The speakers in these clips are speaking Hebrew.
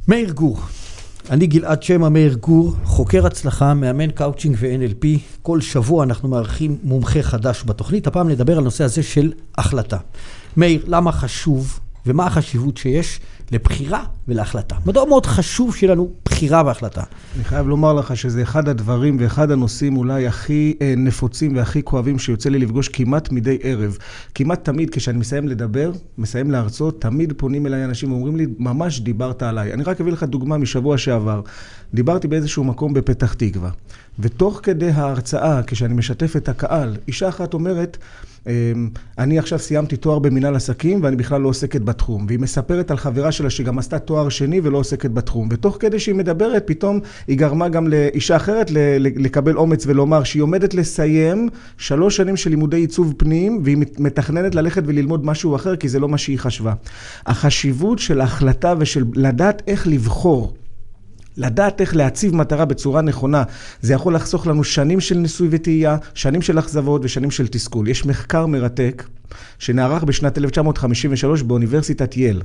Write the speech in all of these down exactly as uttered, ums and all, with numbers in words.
מאיר גור, אני גלעד שמה, מאיר גור, חוקר הצלחה, מאמן קאוצ'ינג ו-אן אל פי. כל שבוע אנחנו מארחים מומחה חדש בתוכנית. הפעם נדבר על נושא הזה של החלטה. מאיר, למה חשוב ומה החשיבות שיש לבחירה ולהחלטה? מדוע מאוד חשוב שיהיה לנו בחירה והחלטה? אני חייב לומר לך שזה אחד הדברים ואחד הנושאים אולי הכי נפוצים והכי כואבים שיוצא לי לפגוש כמעט מדי ערב. כמעט תמיד כשאני מסיים לדבר, מסיים להרצות, תמיד פונים אליי אנשים ואומרים לי, ממש דיברת עליי. אני רק אביא לך דוגמה משבוע שעבר. דיברתי באיזשהו מקום בפתח תקווה. ותוך כדי ההרצאה, כשאני משתף את הקהל, אישה אחת אומרת, אני עכשיו סיימתי תואר במנהל עסקים ואני בכלל לא עוסקת בתחום. והיא מספרת על חברה שלה שגם עשתה תואר שני ולא עוסקת בתחום. ותוך כדי שהיא מדברת, פתאום היא גרמה גם לאישה אחרת לקבל אומץ ולומר שהיא עומדת לסיים שלוש שנים של לימודי עיצוב פנים, והיא מתכננת ללכת וללמוד משהו אחר, כי זה לא מה שהיא חשבה. החשיבות של ההחלטה ושל לדעת איך לבחור, לדעת איך להציב מטרה בצורה נכונה, זה יכול לחסוך לנו שנים של ניסוי וטעייה, שנים של אכזבות ושנים של תסכול. יש מחקר מרתק שנערך בשנת אלף תשע מאות חמישים ושלוש באוניברסיטת ייל.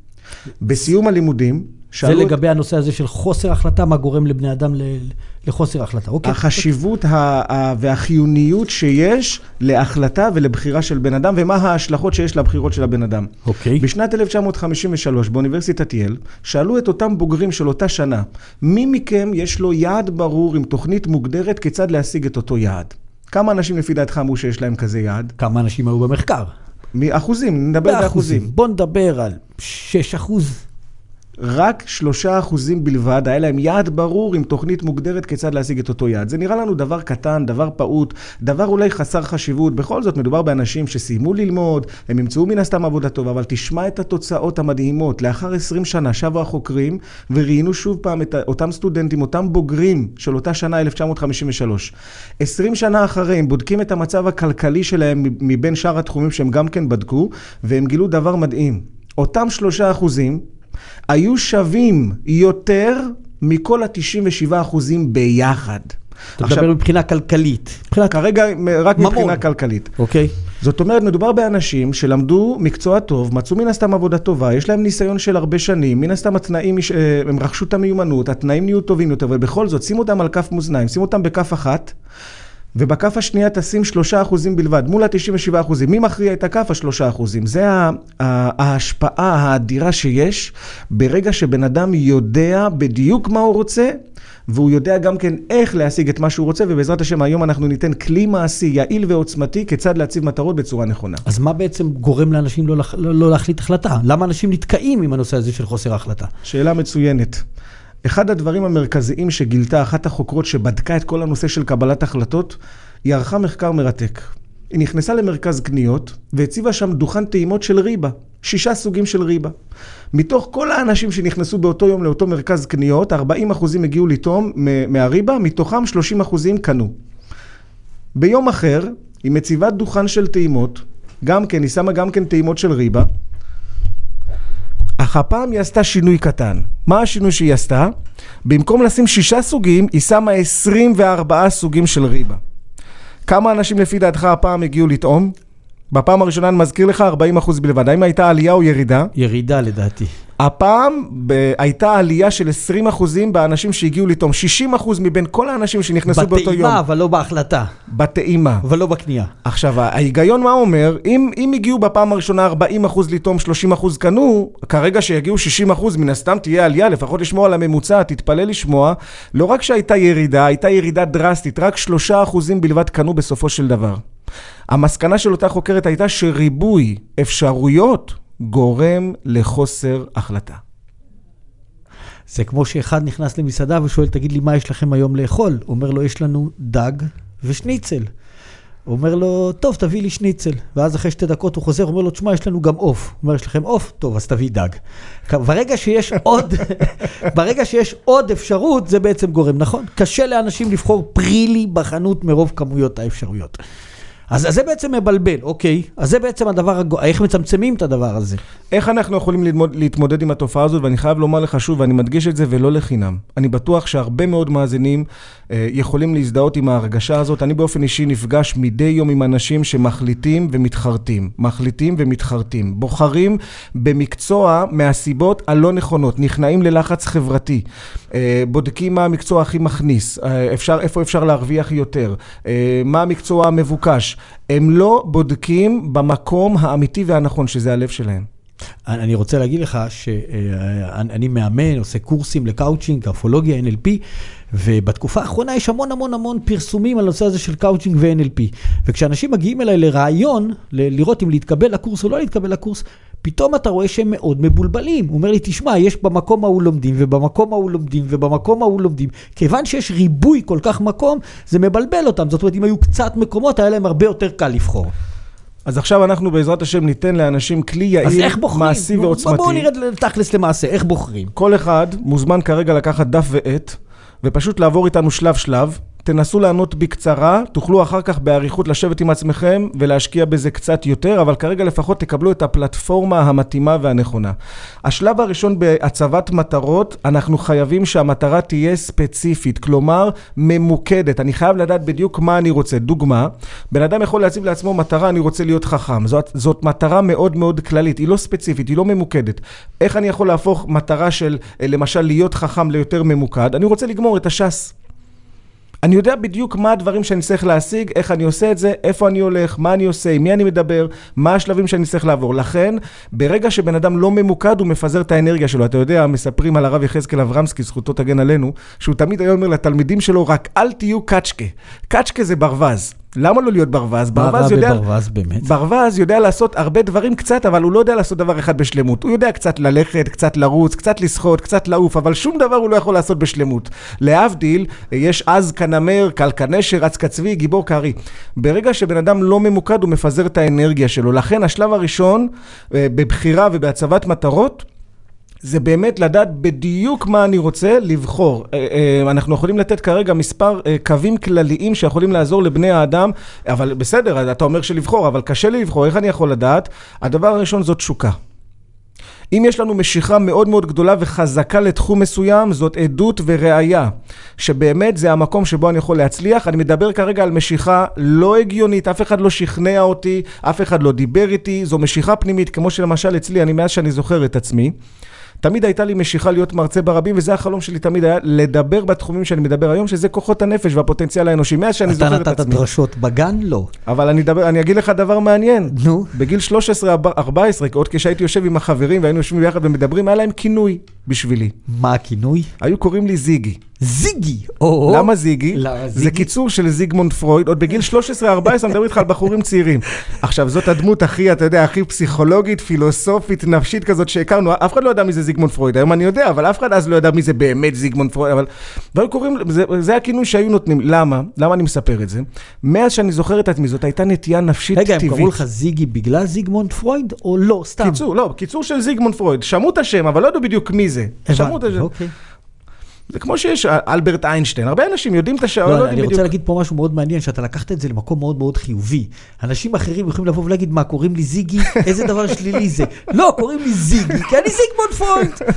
בסיום הלימודים, זה לגבי הנושא הזה של חוסר החלטה, מה גורם לבני אדם לחוסר החלטה. החשיבות והחיוניות שיש להחלטה ולבחירה של בן אדם, ומה ההשלכות שיש לבחירות של הבן אדם. בשנת אלף תשע מאות חמישים ושלוש, באוניברסיטת ייל, שאלו את אותם בוגרים של אותה שנה, מי מכם יש לו יעד ברור עם תוכנית מוגדרת כיצד להשיג את אותו יעד? כמה אנשים לפי דעתך אמרו שיש להם כזה יעד? כמה אנשים היו במחקר? מאחוזים, נדבר באחוזים. בוא נדבר על שש אחוז. רק שלושה אחוזים בלבד, היה להם יעד ברור עם תוכנית מוגדרת כיצד להשיג את אותו יעד. זה נראה לנו דבר קטן, דבר פעוט, דבר אולי חסר חשיבות. בכל זאת מדובר באנשים שסיימו ללמוד, הם ימצאו מן הסתם עבודה טובה, אבל תשמע את התוצאות המדהימות. לאחר עשרים שנה שבו החוקרים וראיינו שוב פעם את אותם סטודנטים, אותם בוגרים של אותה שנה אלף תשע מאות חמישים ושלוש. עשרים שנה אחריהם בודקים את המצב הכלכלי שלהם מבין שאר התחומים שהם גם כן בדקו, והם גילו דבר מדהים. אותם שלושה אחוזים היו שווים יותר מכל ה-תשעים ושבעה אחוזים ביחד. אתה מדבר מבחינה כלכלית. כרגע רק מבחינה כלכלית. אוקיי. זאת אומרת, מדובר באנשים שלמדו מקצוע טוב, מצאו מן הסתם עבודה טובה, יש להם ניסיון של הרבה שנים, מן הסתם התנאים, הם רכשו את המיומנות, התנאים נהיו טובים יותר, ובכל זאת, שימו אותם על כף מאזניים, שימו אותם בכף אחת, ובכף השנייה תשים שלושה אחוזים בלבד, מול ה-תשעים ושבעה אחוזים. מי מכריע את הכף? השלושה אחוזים. זה ההשפעה האדירה שיש ברגע שבן אדם יודע בדיוק מה הוא רוצה, והוא יודע גם כן איך להשיג את מה שהוא רוצה, ובעזרת השם היום אנחנו ניתן כלי מעשי, יעיל ועוצמתי, כיצד להציב מטרות בצורה נכונה. אז מה בעצם גורם לאנשים לא, לא, לא להחליט החלטה? למה אנשים נתקעים עם הנושא הזה של חוסר החלטה? שאלה מצוינת. אחד הדברים המרכזיים שגילתה אחת החוקרות שבדקה את כל הנושא של קבלת החלטות, היא ערכה מחקר מרתק. היא נכנסה למרכז קניות והציבה שם דוכן טעימות של ריבה, שישה סוגים של ריבה. מתוך כל האנשים שנכנסו באותו יום לאותו מרכז קניות, ארבעים אחוזים הגיעו לטעום מהריבה, מתוכם שלושים אחוזים קנו. ביום אחר, היא מציבה דוכן של טעימות, גם כן, היא שמה גם כן טעימות של ריבה, אך הפעם היא עשתה שינוי קטן. מה השינוי שהיא עשתה? במקום לשים שישה סוגים, היא שמה עשרים וארבעה סוגים של ריבה. כמה אנשים לפי דעתך הפעם הגיעו לטעום? בפעם הראשונה אני מזכיר לך ארבעים אחוז בלבד. האם הייתה עלייה או ירידה? ירידה לדעתי. הפעם ב- הייתה עלייה של עשרים אחוזים באנשים שהגיעו לטעום. שישים אחוז מבין כל האנשים שנכנסו באותו יום. בטעימה, אבל לא בהחלטה. בטעימה. אבל לא בקנייה. עכשיו, ההיגיון מה אומר? אם, אם הגיעו בפעם הראשונה ארבעים אחוז לטעום, שלושים אחוז קנו, כרגע שיגיעו שישים אחוז, מן הסתם תהיה עלייה, לפחות לשמוע על הממוצע, תתפלא לשמוע. לא רק שהייתה ירידה, הייתה ירידה דרסטית, רק שלושה אחוזים בלבד קנו בסופו של דבר. המסקנה של אותה חוקרת הייתה שריבוי אפשרויות גורם לחוסר החלטה. זה כמו שאחד נכנס למסעדה ושואל, תגיד לי מה יש לכם היום לאכול? הוא אומר לו, יש לנו דג ושניצל. הוא אומר לו, טוב, תביא לי שניצל. ואז אחרי שתי דקות הוא חוזר, הוא אומר לו, תשמע, יש לנו גם אוף. הוא אומר, יש לכם אוף? טוב, אז תביא דג. ברגע שיש עוד, ברגע שיש עוד אפשרות, זה בעצם גורם, נכון? קשה לאנשים לבחור פרילי בחנות מרוב כמויות האפשרויות. אז, אז זה בעצם מבלבל, אוקיי. אז זה בעצם הדבר, הג... איך מצמצמים את הדבר הזה? איך אנחנו יכולים ללמוד, להתמודד עם התופעה הזאת, ואני חייב לומר לך שוב, ואני מדגיש את זה ולא לחינם. אני בטוח שהרבה מאוד מאזינים אה, יכולים להזדהות עם ההרגשה הזאת. אני באופן אישי נפגש מדי יום עם אנשים שמחליטים ומתחרטים. מחליטים ומתחרטים. בוחרים במקצוע מהסיבות הלא נכונות. נכנעים ללחץ חברתי. אה, בודקים מה המקצוע הכי מכניס. אה, אפשר, איפה אפשר להרוויח יותר. אה, מה המקצוע המבוקש. הם לא בודקים במקום האמיתי והנכון, שזה הלב שלהם. אני רוצה להגיד לך שאני מאמן, עושה קורסים לקאוצ'ינג, גרפולוגיה, אן אל פי, ובתקופה האחרונה יש המון המון המון פרסומים על הנושא הזה של קאוצ'ינג ו-אן אל פי. וכשאנשים מגיעים אליי לרעיון, לראות אם להתקבל לקורס או לא להתקבל לקורס, פתאום אתה רואה שהם מאוד מבולבלים. הוא אומר לי, תשמע, יש במקום ההוא לומדים, ובמקום ההוא לומדים, ובמקום ההוא לומדים. כיוון שיש ריבוי כל כך מקום, זה מבלבל אותם. זאת אומרת, אם היו קצת מקומות, היה להם הרבה יותר קל לבחור. אז עכשיו אנחנו בעזרת השם ניתן לאנשים כלי יעיל, מעשי ועוצמתי. בואו נרד תכלס למעשה, איך בוחרים? כל אחד מוזמן כרגע לקחת דף ועט, ופשוט לעבור איתנו שלב שלב. תנסו לענות בקצרה, תוכלו אחר כך בעריכות לשבת עם עצמכם ולהשקיע בזה קצת יותר, אבל כרגע לפחות תקבלו את הפלטפורמה המתאימה והנכונה. השלב הראשון בהצבת מטרות, אנחנו חייבים שהמטרה תהיה ספציפית, כלומר ממוקדת. אני חייב לדעת בדיוק מה אני רוצה. דוגמה, בן אדם יכול להציב לעצמו מטרה, אני רוצה להיות חכם. זאת, זאת מטרה מאוד מאוד כללית, היא לא ספציפית, היא לא ממוקדת. איך אני יכול להפוך מטרה של, למשל, להיות חכם ליותר ממוקד? אני רוצה לגמור את הש"ס. אני יודע בדיוק מה הדברים שאני צריך להשיג, איך אני עושה את זה, איפה אני הולך, מה אני עושה, עם מי אני מדבר, מה השלבים שאני צריך לעבור. לכן, ברגע שבן אדם לא ממוקד, הוא מפזר את האנרגיה שלו. אתה יודע, מספרים על הרב יחזקאל אברמסקי, זכותו תגן עלינו, שהוא תמיד היה אומר לתלמידים שלו, רק אל תהיו קצ'קה. קצ'קה זה ברווז. למה לא להיות ברווז? ברווז יודע, ברווז, באמת. ברווז יודע לעשות הרבה דברים קצת, אבל הוא לא יודע לעשות דבר אחד בשלמות. הוא יודע קצת ללכת, קצת לרוץ, קצת לשחות, קצת לעוף, אבל שום דבר הוא לא יכול לעשות בשלמות. להבדיל, יש עז כנמר, קלקנשר, רץ קצבי, גיבור קרי. ברגע שבן אדם לא ממוקד, הוא מפזר את האנרגיה שלו. לכן השלב הראשון, בבחירה ובהצבת מטרות, זה באמת לדעת בדיוק מה אני רוצה לבחור. אנחנו יכולים לתת כרגע מספר קווים כלליים שיכולים לעזור לבני האדם, אבל בסדר, אתה אומר שלבחור, אבל קשה לי לבחור. איך אני יכול לדעת? הדבר הראשון זאת תשוקה. אם יש לנו משיכה מאוד מאוד גדולה וחזקה לתחום מסוים, זאת עדות וראיה, שבאמת זה המקום שבו אני יכול להצליח. אני מדבר כרגע על משיכה לא הגיונית, אף אחד לא שכנע אותי, אף אחד לא דיבר איתי, זו משיכה פנימית, כמו שלמשל אצלי, אני מאז שאני זוכר את עצמי, תמיד הייתה לי משיכה להיות מרצה ברבים, וזה החלום שלי תמיד היה לדבר בתחומים שאני מדבר היום, שזה כוחות הנפש והפוטנציאל האנושי. מאז שאני זוכר את עצמי. אתה נתת דרשות בגן? לא. אבל אני, דבר, אני אגיד לך דבר מעניין. נו. בגיל שלוש עשרה ארבע עשרה, עוד כשהייתי יושב עם החברים, והיינו יושבים ביחד ומדברים, היה להם כינוי בשבילי. מה הכינוי? היו קוראים לי זיגי. זיגי? למה זיגי? זה קיצור של זיגמונד פרויד. עוד בגיל שלוש עשרה ארבע עשרה מדבר איתך על בחורים צעירים. עכשיו, זאת הדמות הכי, אתה יודע, הכי פסיכולוגית, פילוסופית, נפשית כזאת שהכרנו. אף אחד לא יודע מי זה זיגמונד פרויד. היום אני יודע, אבל אף אחד אז לא יודע מי זה באמת זיגמונד פרויד. אבל והיו קוראים, זה, זה הכינוי שהיו נותנים. למה? למה אני מספר את זה? מאז שאני זוכר את עצמי, זאת הייתה נטייה נפשית טבעית. רגע, הם קראו לך זיגי בגלל זיגמונד פרויד או לא? סתם. קיצור, לא, קיצור של זיגמונד פרויד. שמעו את השם, אבל לא ידעו בדיוק מי זה. שמעו את השם. אוקיי. זה כמו שיש אלברט איינשטיין, הרבה אנשים יודעים את השעה, לא, לא אני יודעים בדיוק. רוצה להגיד פה משהו מאוד מעניין, שאתה לקחת את זה למקום מאוד מאוד חיובי. אנשים אחרים יכולים לבוא ולהגיד, מה, קוראים לי זיגי? איזה דבר שלילי זה? לא, קוראים לי זיגי, כי אני זיגמונד פרויד.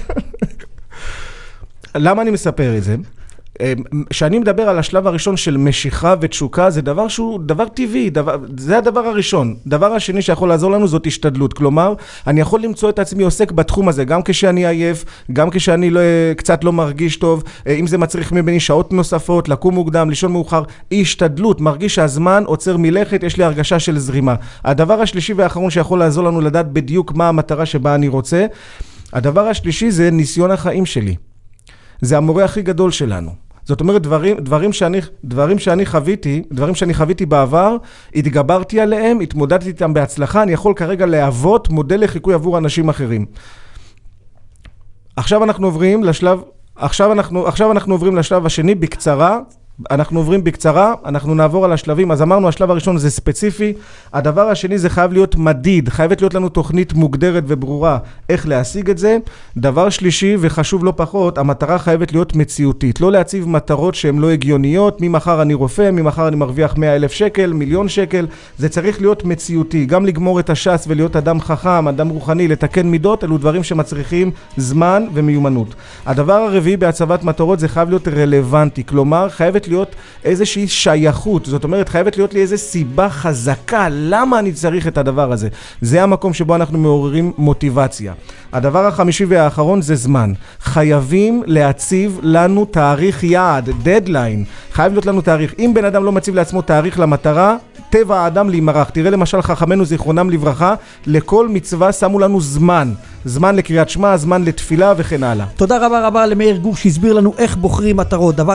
למה אני מספר את זה? כשאני מדבר על השלב הראשון של משיכה ותשוקה, זה דבר שהוא דבר טבעי, דבר, זה הדבר הראשון. דבר השני שיכול לעזור לנו זאת השתדלות. כלומר, אני יכול למצוא את עצמי עוסק בתחום הזה, גם כשאני עייף, גם כשאני לא, קצת לא מרגיש טוב, אם זה מצריך ממני שעות נוספות, לקום מוקדם, לישון מאוחר, השתדלות, מרגיש שהזמן עוצר מלכת, יש לי הרגשה של זרימה. הדבר השלישי והאחרון שיכול לעזור לנו לדעת בדיוק מה המטרה שבה אני רוצה, הדבר השלישי זה ניסיון החיים שלי. זה המורה הכי גדול שלנו. זאת אומרת, דברים, דברים שאני, דברים שאני חוויתי, דברים שאני חוויתי בעבר, התגברתי עליהם, התמודדתי איתם בהצלחה, אני יכול כרגע להוות מודל לחיקוי עבור אנשים אחרים. עכשיו אנחנו עוברים לשלב, עכשיו אנחנו, עכשיו אנחנו עוברים לשלב השני, בקצרה, אנחנו עוברים בקצרה, אנחנו נעבור על השלבים. אז אמרנו, השלב הראשון זה ספציפי. הדבר השני זה חייב להיות מדיד, חייבת להיות לנו תוכנית מוגדרת וברורה איך להשיג את זה. דבר שלישי וחשוב לא פחות, המטרה חייבת להיות מציאותית. לא להציב מטרות שהן לא הגיוניות, ממחר אני רופא, ממחר אני מרוויח מאה אלף שקל, מיליון שקל. זה צריך להיות מציאותי. גם לגמור את הש"ס ולהיות אדם חכם, אדם רוחני, לתקן מידות, אלו דברים שמצריכים זמן ומיומנות. הדבר הרביעי בהצבת מטרות זה חייב להיות רלוונטי, כלומר חייבת להיות איזושהי שייכות, זאת אומרת חייבת להיות לי איזו סיבה חזקה למה אני צריך את הדבר הזה. זה המקום שבו אנחנו מעוררים מוטיבציה. הדבר החמישי והאחרון זה זמן. חייבים להציב לנו תאריך יעד, דדליין. חייב להיות לנו תאריך. אם בן אדם לא מציב לעצמו תאריך למטרה, טבע האדם להימרח. תראה למשל חכמנו זיכרונם לברכה, לכל מצווה שמו לנו זמן. זמן לקריאת שמע, זמן לתפילה וכן הלאה. תודה רבה רבה למאיר גור שהסביר לנו איך בוחרים מטרות. דבר